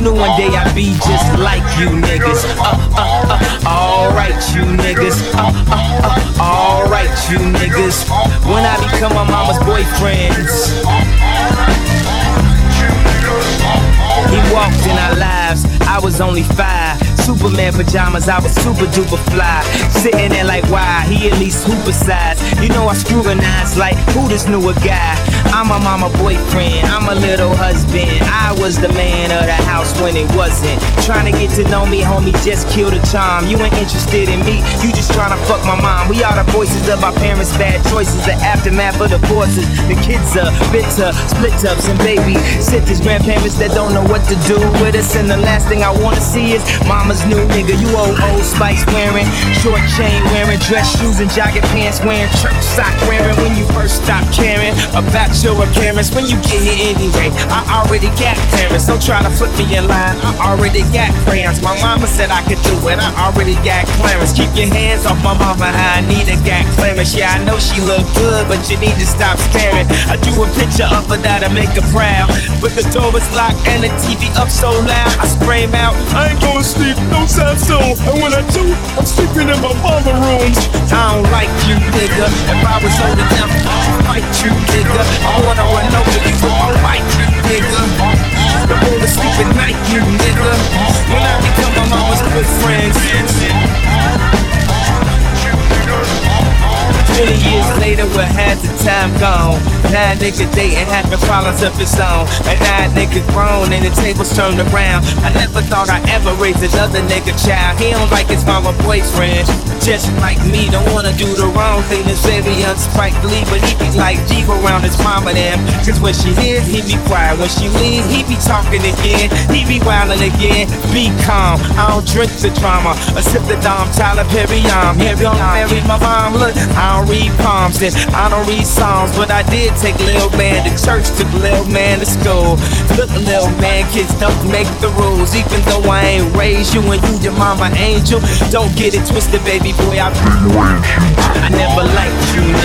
knew one day I'd be just like you niggas. Alright, you niggas. Alright, you niggas. When I become my mama's boyfriends. He walked in our lives, I was only 5. Superman pajamas, I was super duper fly. Sitting there like, why? He at least hooper size. You know I scrutinize like, who this newer guy? I'm a mama boyfriend, I'm a little husband. I was the man of the house when it wasn't. Trying to get to know me, homie, just kill the charm. You ain't interested in me, you just trying to fuck my mom. We are the voices of our parents' bad choices, the aftermath of divorces. The kids are bitter, split ups and baby sitters, grandparents that don't know what to do with us. And the last thing I wanna see is mama's new nigga. You old Spice wearing, short chain wearing, dress shoes and jogging pants wearing, church sock wearing. When you first stop caring about your appearance, when you get here anyway, I already got parents. Don't try to flip me in line, I already got crayons. My mama said I could do it, I already got clearance. Keep your hands off my mama, I need a got clearance. Yeah, I know she look good, but you need to stop staring. I drew a picture of her that'll make her proud, but the door was locked and the TV up so loud. I spray him out, I ain't gonna sleep no time soon. And when I do, I'm sleeping in my mama room. I don't like you, nigga. If I was old enough, I'd fight you, nigga. I wanna run over you, so I'll fight you, nigga. I wanna sleep at night, you nigga. When I become my mama's good friends. 20 years later, where has the time gone? Now nigga dating, having problems of his own. And now nigga grown and the tables turned around. I never thought I'd ever raise another nigga child. He don't like his mama boyfriend, just like me. Don't wanna do the wrong thing, it's very unspikely. But he be like deep around his mama them. Cause when she here, he be quiet. When she leave, he be talking again. He be wildin' again. Be calm, I don't drink the drama. I sip the Dom Tyler Perry on. Here don't marry my mom, look, I don't read palms and I don't read songs, but I did take Lil Man to church, took Lil Man to school. Look, Lil Man, kids don't make the rules. Even though I ain't raised you and you your mama angel, don't get it twisted, baby boy, I never liked you,